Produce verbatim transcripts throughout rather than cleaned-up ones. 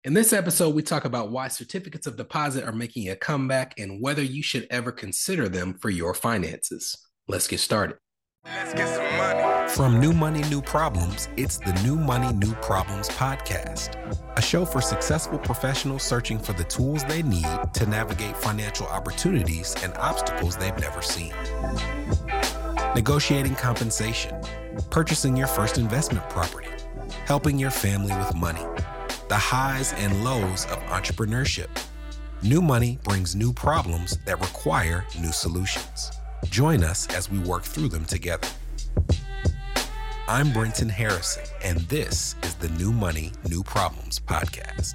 In this episode, we talk about why certificates of deposit are making a comeback and whether you should ever consider them for your finances. Let's get started. Let's get some money. From New Money, New Problems, it's the New Money, New Problems podcast, a show for successful professionals searching for the tools they need to navigate financial opportunities and obstacles they've never seen. Negotiating compensation, purchasing your first investment property, helping your family with money, the highs and lows of entrepreneurship. New Money brings new problems that require new solutions. Join us as we work through them together. I'm Brenton Harrison, and this is the New Money, New Problems podcast.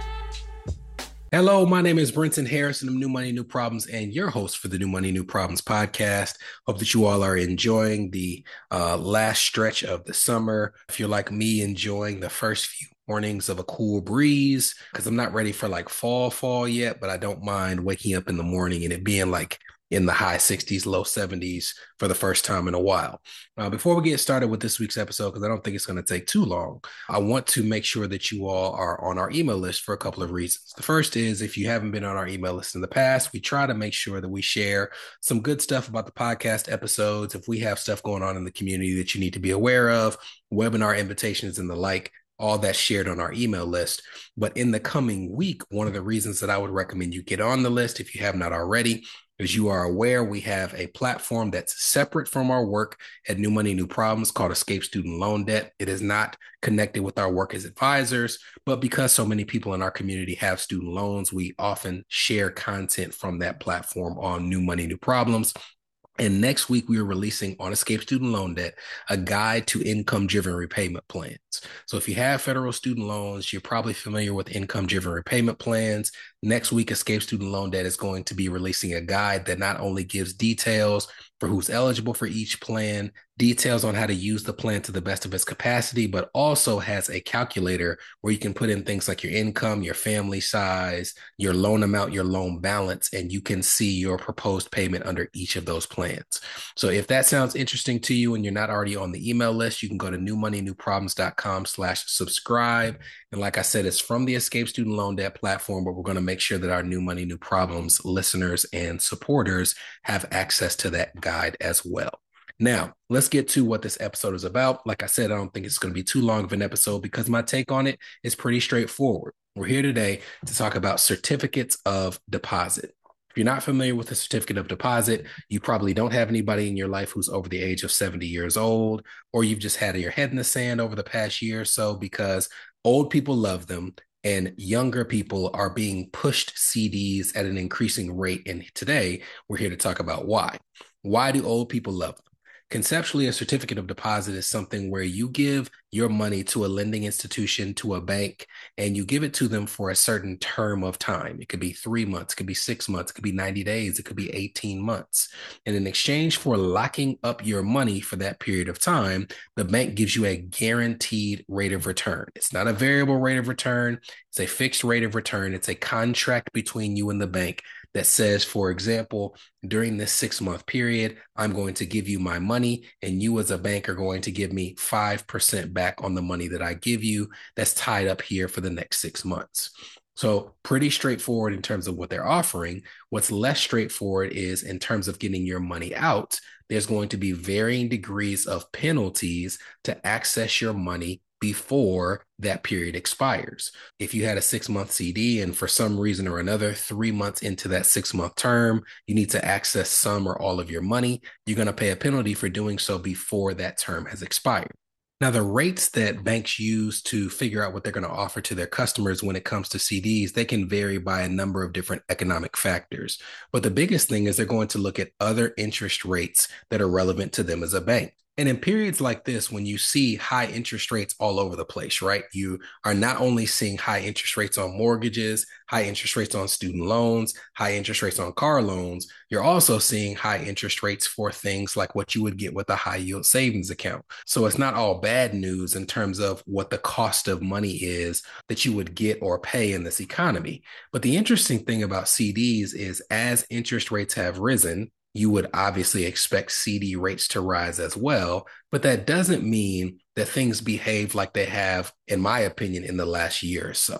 Hello, my name is Brenton Harrison of New Money, New Problems, and your host for the New Money, New Problems podcast. Hope that you all are enjoying the uh, last stretch of the summer. If you're like me, enjoying the first few mornings of a cool breeze, because I'm not ready for like fall, fall yet, but I don't mind waking up in the morning and it being like in the high sixties, low seventies for the first time in a while. Uh, before we get started with this week's episode, because I don't think it's going to take too long, I want to make sure that you all are on our email list for a couple of reasons. The first is, if you haven't been on our email list in the past, we try to make sure that we share some good stuff about the podcast episodes. If we have stuff going on in the community that you need to be aware of, webinar invitations and the like, all that's shared on our email list. But in the coming week, one of the reasons that I would recommend you get on the list, if you have not already, as you are aware, we have a platform that's separate from our work at New Money, New Problems called Escape Student Loan Debt. It is not connected with our work as advisors, but because so many people in our community have student loans, we often share content from that platform on New Money, New Problems. And next week, we are releasing on Escape Student Loan Debt, a guide to income-driven repayment plans. So if you have federal student loans, you're probably familiar with income-driven repayment plans. Next week, Escape Student Loan Debt is going to be releasing a guide that not only gives details for who's eligible for each plan, details on how to use the plan to the best of its capacity, but also has a calculator where you can put in things like your income, your family size, your loan amount, your loan balance, and you can see your proposed payment under each of those plans. So if that sounds interesting to you and you're not already on the email list, you can go to newmoneynewproblems.com slash subscribe. And like I said, it's from the Escape Student Loan Debt platform, but we're going to make sure that our New Money, New Problems listeners and supporters have access to that guide as well. Now, let's get to what this episode is about. Like I said, I don't think it's going to be too long of an episode because my take on it is pretty straightforward. We're here today to talk about certificates of deposit. If you're not familiar with a certificate of deposit, you probably don't have anybody in your life who's over the age of seventy years old, or you've just had your head in the sand over the past year or so because old people love them and younger people are being pushed C Ds at an increasing rate. And today, we're here to talk about why. Why do old people love them? Conceptually, a certificate of deposit is something where you give your money to a lending institution, to a bank, and you give it to them for a certain term of time. It could be three months, it could be six months, it could be ninety days, it could be eighteen months. And in exchange for locking up your money for that period of time, the bank gives you a guaranteed rate of return. It's not a variable rate of return, it's a fixed rate of return. It's a contract between you and the bank that says, for example, during this six-month period, I'm going to give you my money, and you as a bank are going to give me five percent back on the money that I give you that's tied up here for the next six months. So pretty straightforward in terms of what they're offering. What's less straightforward is in terms of getting your money out, there's going to be varying degrees of penalties to access your money before that period expires. If you had a six-month C D and for some reason or another, three months into that six-month term, you need to access some or all of your money, you're going to pay a penalty for doing so before that term has expired. Now, the rates that banks use to figure out what they're going to offer to their customers when it comes to C Ds, they can vary by a number of different economic factors. But the biggest thing is they're going to look at other interest rates that are relevant to them as a bank. And in periods like this, when you see high interest rates all over the place, right? You are not only seeing high interest rates on mortgages, high interest rates on student loans, high interest rates on car loans, you're also seeing high interest rates for things like what you would get with a high yield savings account. So it's not all bad news in terms of what the cost of money is that you would get or pay in this economy. But the interesting thing about C Ds is as interest rates have risen, you would obviously expect C D rates to rise as well, but that doesn't mean that things behave like they have, in my opinion, in the last year or so.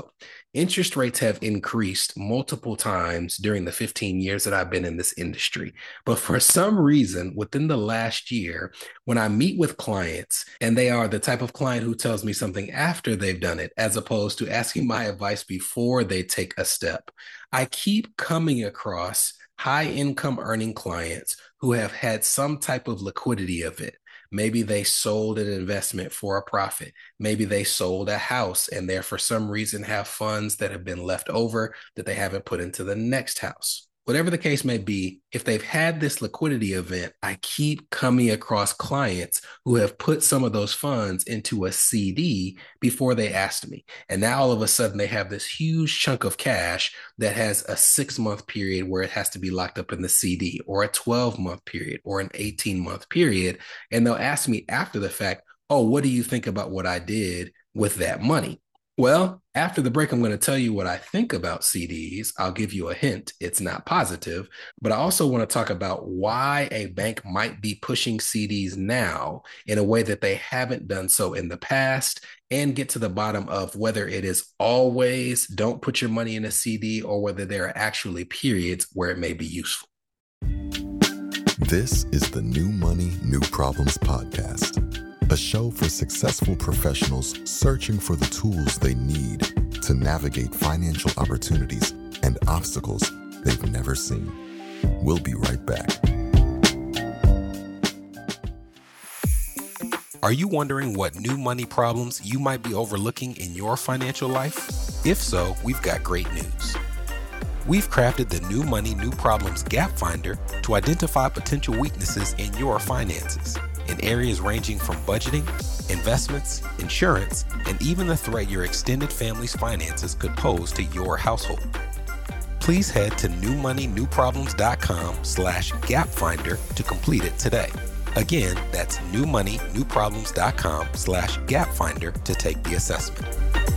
Interest rates have increased multiple times during the fifteen years that I've been in this industry. But for some reason, within the last year, when I meet with clients and they are the type of client who tells me something after they've done it, as opposed to asking my advice before they take a step, I keep coming across high income earning clients who have had some type of liquidity event. Maybe they sold an investment for a profit. Maybe they sold a house and there for some reason have funds that have been left over that they haven't put into the next house. Whatever the case may be, if they've had this liquidity event, I keep coming across clients who have put some of those funds into a C D before they asked me. And now all of a sudden they have this huge chunk of cash that has a six month period where it has to be locked up in the C D, or a twelve month period, or an eighteen month period. And they'll ask me after the fact, oh, what do you think about what I did with that money? Well, after the break, I'm going to tell you what I think about C Ds. I'll give you a hint. It's not positive, but I also want to talk about why a bank might be pushing C Ds now in a way that they haven't done so in the past, and get to the bottom of whether it is always don't put your money in a C D or whether there are actually periods where it may be useful. This is the New Money, New Problems podcast. A show for successful professionals searching for the tools they need to navigate financial opportunities and obstacles they've never seen. We'll be right back. Are you wondering what new money problems you might be overlooking in your financial life? If so, we've got great news. We've crafted the New Money, New Problems Gap Finder to identify potential weaknesses in your finances, in areas ranging from budgeting, investments, insurance, and even the threat your extended family's finances could pose to your household. Please head to newmoneynewproblems.com slash gapfinder to complete it today. Again, that's newmoneynewproblems.com slash gapfinder to take the assessment.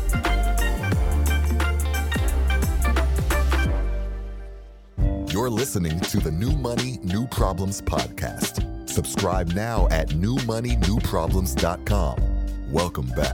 You're listening to the New Money, New Problems podcast. Subscribe now at new money new problems dot com. Welcome back.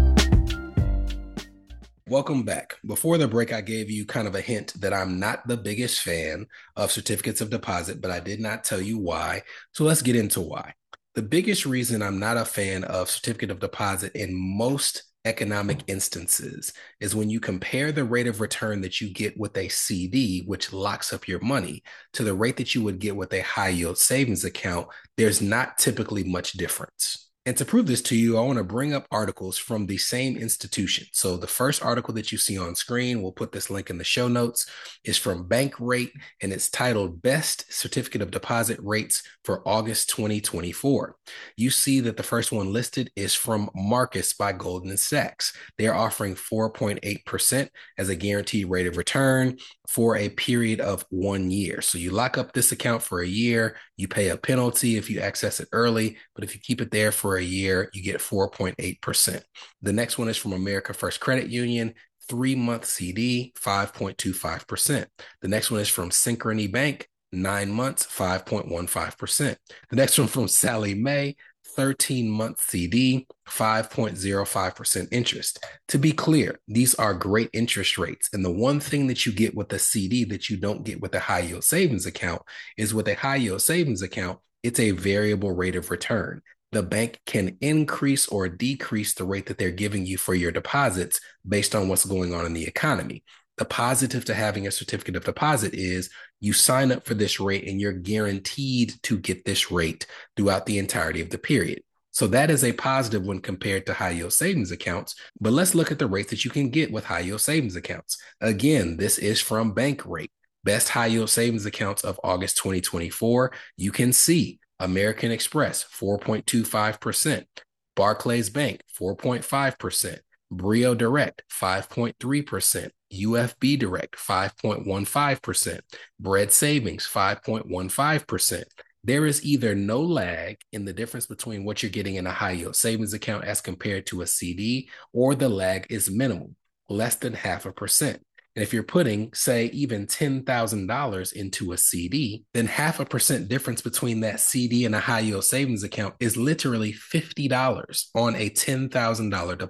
Welcome back. Before the break, I gave you kind of a hint that I'm not the biggest fan of certificates of deposit, but I did not tell you why. So let's get into why. The biggest reason I'm not a fan of certificate of deposit in most economic instances is when you compare the rate of return that you get with a C D, which locks up your money, to the rate that you would get with a high yield savings account. There's not typically much difference. And to prove this to you, I want to bring up articles from the same institution. So the first article that you see on screen, we'll put this link in the show notes, is from Bankrate, and it's titled Best Certificate of Deposit Rates for August twenty twenty-four. You see that the first one listed is from Marcus by Goldman Sachs. They're offering four point eight percent as a guaranteed rate of return for a period of one year. So you lock up this account for a year, you pay a penalty if you access it early, but if you keep it there for a year, you get four point eight percent. The next one is from America First Credit Union, three-month C D, five point two five percent. The next one is from Synchrony Bank, nine months, five point one five percent. The next one from Sallie Mae, thirteen-month C D, five point zero five percent interest. To be clear, these are great interest rates. And the one thing that you get with a C D that you don't get with a high-yield savings account is with a high-yield savings account, it's a variable rate of return. The bank can increase or decrease the rate that they're giving you for your deposits based on what's going on in the economy. The positive to having a certificate of deposit is you sign up for this rate and you're guaranteed to get this rate throughout the entirety of the period. So that is a positive when compared to high yield savings accounts. But let's look at the rates that you can get with high yield savings accounts. Again, this is from Bankrate. Best high yield savings accounts of August twenty twenty-four. You can see American Express, four point two five percent. Barclays Bank, four point five percent. Brio Direct, five point three percent. U F B Direct, five point one five percent. Bread Savings, five point one five percent. There is either no lag in the difference between what you're getting in a high yield savings account as compared to a C D, or the lag is minimal, less than half a percent. And if you're putting, say, even ten thousand dollars into a C D, then half a percent difference between that C D and a high yield savings account is literally fifty dollars on a ten thousand dollars deposit.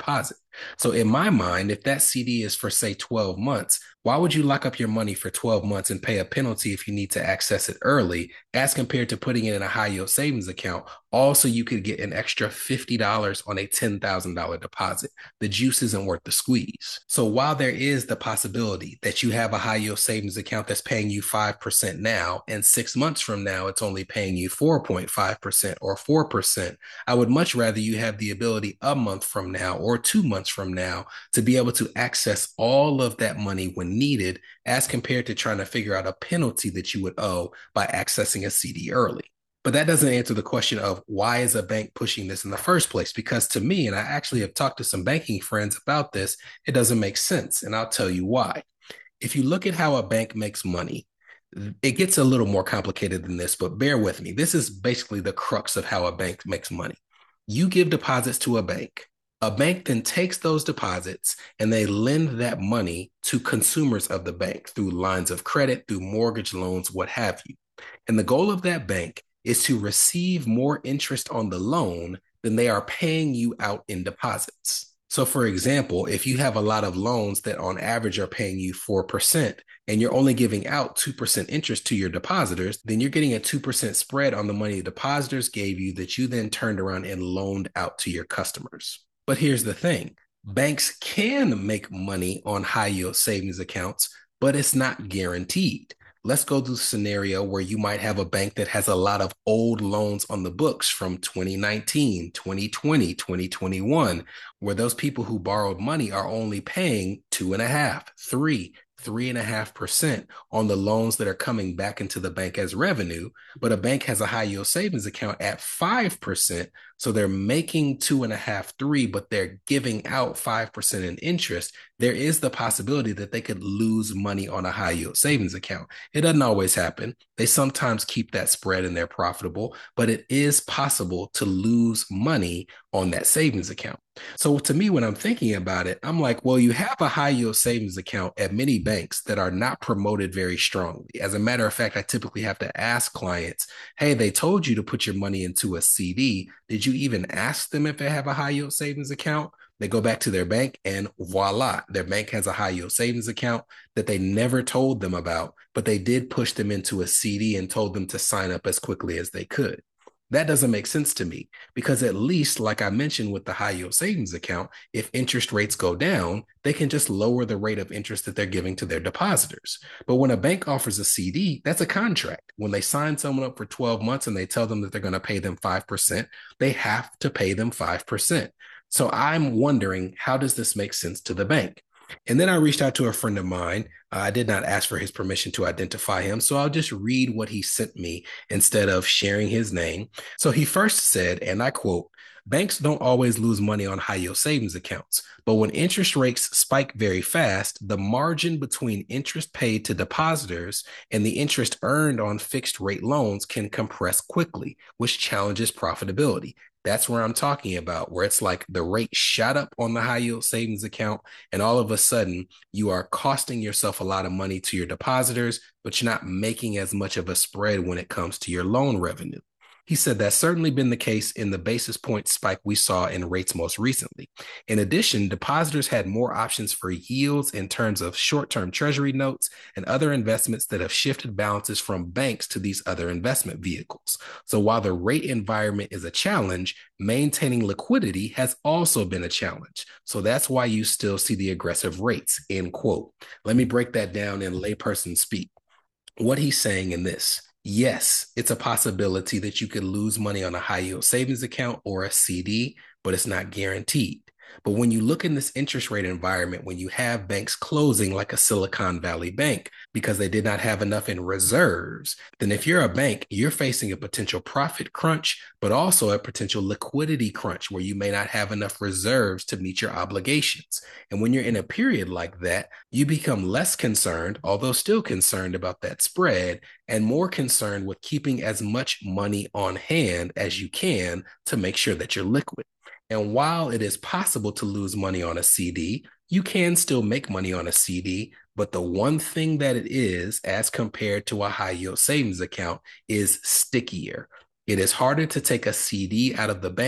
So in my mind, if that C D is for, say, twelve months, why would you lock up your money for twelve months and pay a penalty if you need to access it early, as compared to putting it in a high yield savings account? Also, you could get an extra fifty dollars on a ten thousand dollars deposit. The juice isn't worth the squeeze. So while there is the possibility that you have a high yield savings account that's paying you five percent now, and six months from now, it's only paying you four point five percent or four percent, I would much rather you have the ability a month from now or two months from now to be able to access all of that money when needed, as compared to trying to figure out a penalty that you would owe by accessing a C D early. But that doesn't answer the question of why is a bank pushing this in the first place? Because to me, and I actually have talked to some banking friends about this, it doesn't make sense. And I'll tell you why. If you look at how a bank makes money, it gets a little more complicated than this, but bear with me. This is basically the crux of how a bank makes money. You give deposits to a bank. A bank then takes those deposits and they lend that money to consumers of the bank through lines of credit, through mortgage loans, what have you. And the goal of that bank is to receive more interest on the loan than they are paying you out in deposits. So for example, if you have a lot of loans that on average are paying you four percent and you're only giving out two percent interest to your depositors, then you're getting a two percent spread on the money the depositors gave you that you then turned around and loaned out to your customers. But here's the thing. Banks can make money on high yield savings accounts, but it's not guaranteed. Let's go through a scenario where you might have a bank that has a lot of old loans on the books from twenty nineteen, twenty twenty, twenty twenty-one, where those people who borrowed money are only paying two and a half, three, three and a half percent on the loans that are coming back into the bank as revenue. But a bank has a high yield savings account at five percent. So they're making two and a half, three, but they're giving out five percent in interest. There is the possibility that they could lose money on a high yield savings account. It doesn't always happen. They sometimes keep that spread and they're profitable, but it is possible to lose money on that savings account. So to me, when I'm thinking about it, I'm like, well, you have a high yield savings account at many banks that are not promoted very strongly. As a matter of fact, I typically have to ask clients, hey, they told you to put your money into a C D. Did you even ask them if they have a high yield savings account? They go back to their bank and voila, their bank has a high yield savings account that they never told them about, but they did push them into a C D and told them to sign up as quickly as they could. That doesn't make sense to me because at least, like I mentioned with the high yield savings account, if interest rates go down, they can just lower the rate of interest that they're giving to their depositors. But when a bank offers a C D, that's a contract. When they sign someone up for twelve months and they tell them that they're going to pay them five percent, they have to pay them five percent. So I'm wondering, how does this make sense to the bank? And then I reached out to a friend of mine. Uh, I did not ask for his permission to identify him, so I'll just read what he sent me instead of sharing his name. So he first said, and I quote, "Banks don't always lose money on high yield savings accounts, but when interest rates spike very fast, the margin between interest paid to depositors and the interest earned on fixed rate loans can compress quickly, which challenges profitability." That's where I'm talking about, where it's like the rate shot up on the high yield savings account, and all of a sudden you are costing yourself a lot of money to your depositors, but you're not making as much of a spread when it comes to your loan revenue. He said that's certainly been the case in the basis point spike we saw in rates most recently. In addition, depositors had more options for yields in terms of short-term treasury notes and other investments that have shifted balances from banks to these other investment vehicles. So while the rate environment is a challenge, maintaining liquidity has also been a challenge. So that's why you still see the aggressive rates, end quote. Let me break that down in layperson speak. What he's saying in this: yes, it's a possibility that you could lose money on a high yield savings account or a C D, but it's not guaranteed. But when you look in this interest rate environment, when you have banks closing like a Silicon Valley Bank because they did not have enough in reserves, then if you're a bank, you're facing a potential profit crunch, but also a potential liquidity crunch where you may not have enough reserves to meet your obligations. And when you're in a period like that, you become less concerned, although still concerned about that spread, and more concerned with keeping as much money on hand as you can to make sure that you're liquid. And while it is possible to lose money on a C D, you can still make money on a C D. But the one thing that it is, as compared to a high yield savings account, is stickier. It is harder to take a C D out of the bank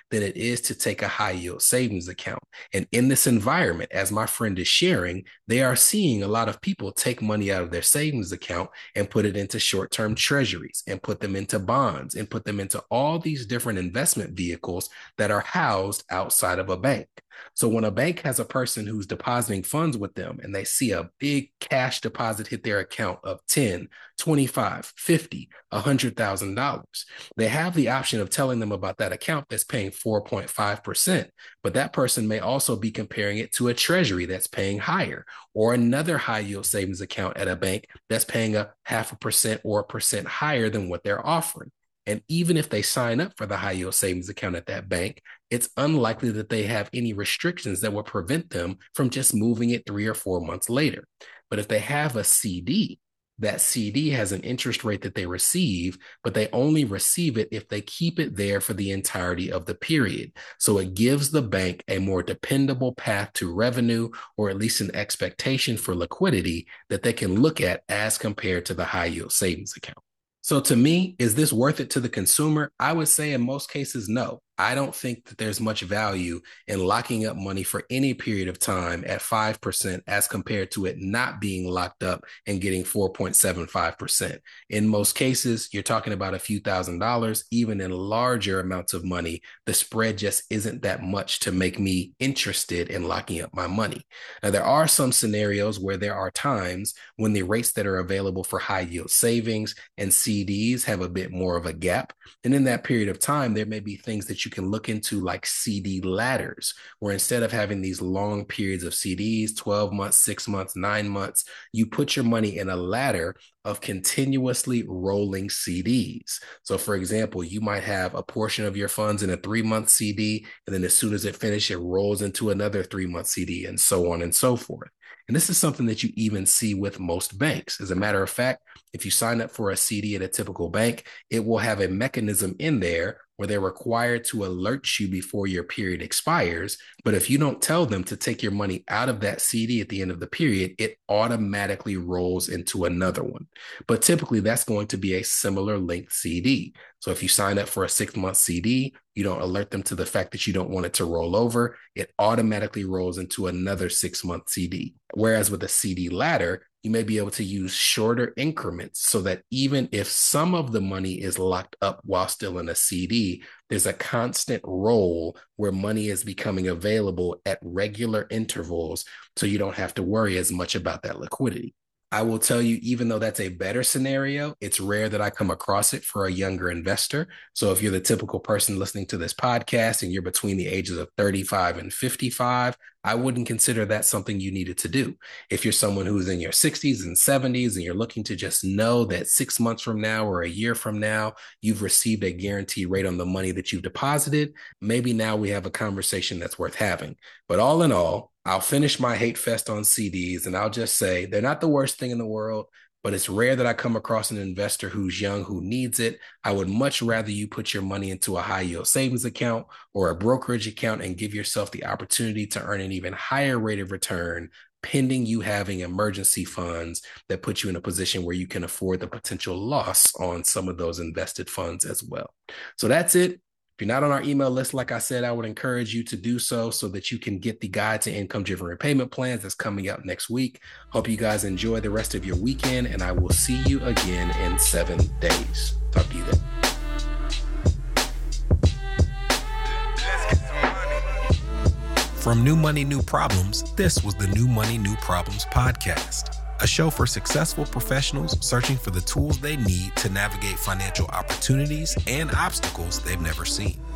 than it is to take a high yield savings account. And in this environment, as my friend is sharing, they are seeing a lot of people take money out of their savings account and put it into short-term treasuries and put them into bonds and put them into all these different investment vehicles that are housed outside of a bank. So when a bank has a person who's depositing funds with them and they see a big cash deposit hit their account of ten, twenty-five, fifty, one hundred thousand dollars, they have the option of telling them about that account that's paying four point five percent, but that person may also be comparing it to a treasury that's paying higher, or another high yield savings account at a bank that's paying a half a percent or a percent higher than what they're offering. And even if they sign up for the high yield savings account at that bank, it's unlikely that they have any restrictions that will prevent them from just moving it three or four months later. But if they have a C D, that C D has an interest rate that they receive, but they only receive it if they keep it there for the entirety of the period. So it gives the bank a more dependable path to revenue, or at least an expectation for liquidity that they can look at as compared to the high yield savings account. So to me, is this worth it to the consumer? I would say in most cases, no. I don't think that there's much value in locking up money for any period of time at five percent as compared to it not being locked up and getting four point seven five percent. In most cases, you're talking about a few thousand dollars. Even in larger amounts of money, the spread just isn't that much to make me interested in locking up my money. Now, there are some scenarios where there are times when the rates that are available for high yield savings and C Ds have a bit more of a gap. And in that period of time, there may be things that you can look into, like C D ladders, where instead of having these long periods of C Ds, twelve months, six months, nine months, you put your money in a ladder of continuously rolling C Ds. So for example, you might have a portion of your funds in a three-month C D, and then as soon as it finishes, it rolls into another three-month C D, and so on and so forth. And this is something that you even see with most banks. As a matter of fact, if you sign up for a C D at a typical bank, it will have a mechanism in there where they're required to alert you before your period expires. But if you don't tell them to take your money out of that C D at the end of the period, it automatically rolls into another one. But typically that's going to be a similar length C D. So if you sign up for a six-month C D, you don't alert them to the fact that you don't want it to roll over, it automatically rolls into another six-month C D. Whereas with a C D ladder, you may be able to use shorter increments so that even if some of the money is locked up while still in a C D, there's a constant roll where money is becoming available at regular intervals, so you don't have to worry as much about that liquidity. I will tell you, even though that's a better scenario, it's rare that I come across it for a younger investor. So if you're the typical person listening to this podcast and you're between the ages of thirty-five and fifty-five, I wouldn't consider that something you needed to do. If you're someone who's in your sixties and seventies and you're looking to just know that six months from now or a year from now, you've received a guaranteed rate on the money that you've deposited, maybe now we have a conversation that's worth having. But all in all, I'll finish my hate fest on C Ds and I'll just say they're not the worst thing in the world, but it's rare that I come across an investor who's young who needs it. I would much rather you put your money into a high yield savings account or a brokerage account and give yourself the opportunity to earn an even higher rate of return, pending you having emergency funds that put you in a position where you can afford the potential loss on some of those invested funds as well. So that's it. If you're not on our email list, like I said, I would encourage you to do so so that you can get the Guide to Income-Driven Repayment Plans that's coming out next week. Hope you guys enjoy the rest of your weekend, and I will see you again in seven days. Talk to you then. From New Money, New Problems, this was the New Money, New Problems podcast, a show for successful professionals searching for the tools they need to navigate financial opportunities and obstacles they've never seen.